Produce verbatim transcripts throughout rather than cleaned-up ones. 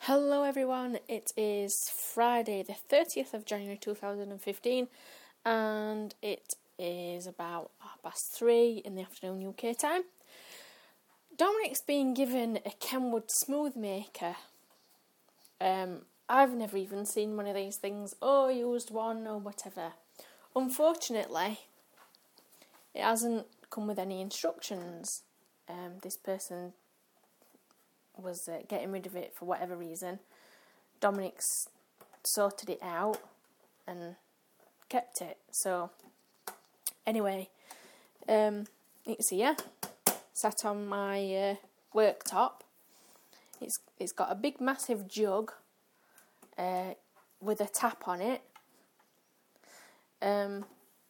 Hello everyone, it is Friday the thirtieth of January two thousand fifteen and it is about half past three in the afternoon U K time. Dominic's been given a Kenwood smooth maker. Um, I've never even seen one of these things or used one or whatever. Unfortunately, it hasn't come with any instructions. Um, this person was uh, getting rid of it for whatever reason. Dominic's sorted it out and kept it. So, anyway, um, it's here, sat on my uh, worktop. It's it's got a big, massive jug uh, with a tap on it. Um,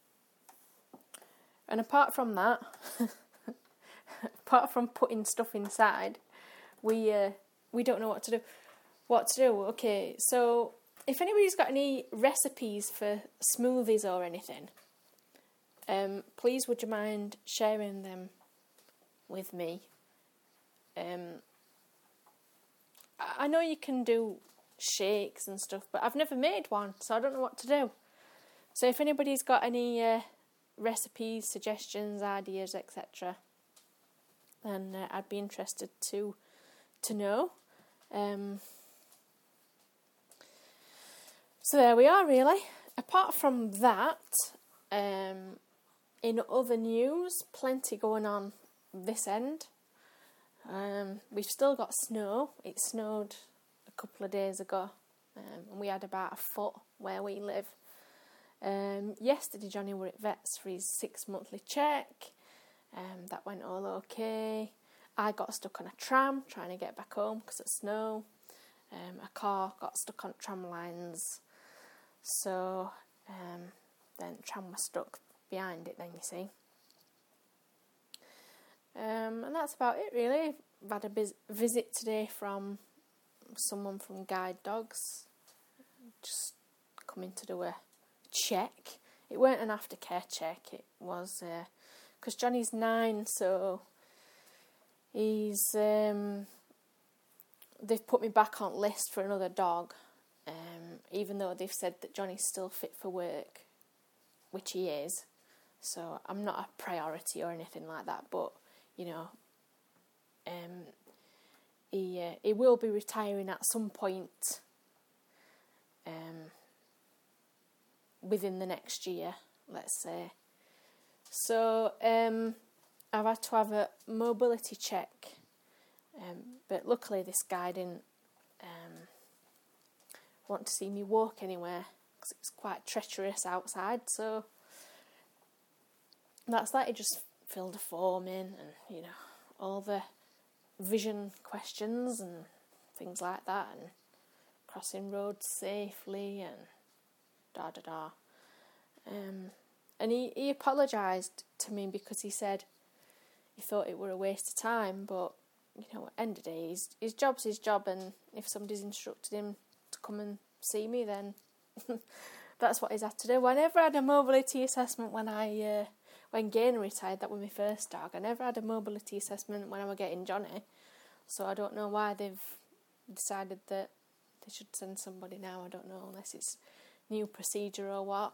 and apart from that, apart from putting stuff inside, we uh, we don't know what to do. What to do? Okay, so if anybody's got any recipes for smoothies or anything, um, please would you mind sharing them with me? Um, I know you can do shakes and stuff, but I've never made one, so I don't know what to do. So if anybody's got any uh, recipes, suggestions, ideas, et cetera, then uh, I'd be interested to to know. Um, so there we are, really. Apart from that, um, in other news, plenty going on this end. Um, we've still got snow. It snowed a couple of days ago, um, and we had about a foot where we live. Um, yesterday, Johnny were at vets for his six monthly check. Um, that went all okay. I got stuck on a tram trying to get back home because of snow. Um, a car got stuck on tram lines. So um, then the tram was stuck behind it then, you see. Um, and that's about it, really. I've had a biz- visit today from someone from Guide Dogs. Just coming to do a check. It weren't an aftercare check. It was because uh, Johnny's nine, so he's um, they've put me back on list for another dog, um, even though they've said that Johnny's still fit for work, which he is. So I'm not a priority or anything like that, but you know, um, he uh, he will be retiring at some point, um, within the next year, let's say. So um. I've had to have a mobility check, um, but luckily this guy didn't um, want to see me walk anywhere because it's quite treacherous outside, so that's that. He just filled a form in and, you know, all the vision questions and things like that, and crossing roads safely and da da da. Um, and he, he apologised to me because he said he thought it were a waste of time, but, you know, at the end of the day, his, his job's his job, and if somebody's instructed him to come and see me, then that's what he's had to do. I never had a mobility assessment when I, uh, when Gaynor retired. That was my first dog. I never had a mobility assessment when I was getting Johnny, so I don't know why they've decided that they should send somebody now. I don't know, unless it's new procedure or what.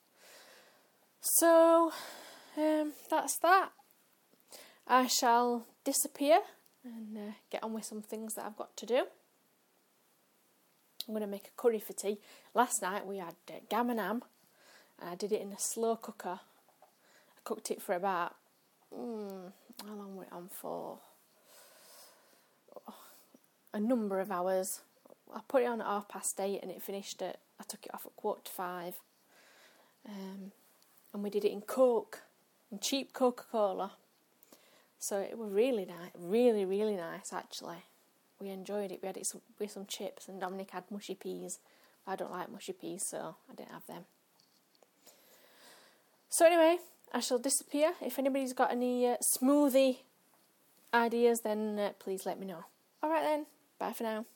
So, um, that's that. I shall disappear and uh, get on with some things that I've got to do. I'm going to make a curry for tea. Last night we had uh, gammon ham, and I did it in a slow cooker. I cooked it for about, mm, how long were it on for? Oh, a number of hours. I put it on at half past eight and it finished at, I took it off at quarter to five. Um, and we did it in Coke, in cheap Coca-Cola. So it was really nice, really, really nice, actually. We enjoyed it. We had it with some chips, and Dominic had mushy peas. I don't like mushy peas, so I didn't have them. So anyway, I shall disappear. If anybody's got any uh, smoothie ideas, then uh, please let me know. All right then, bye for now.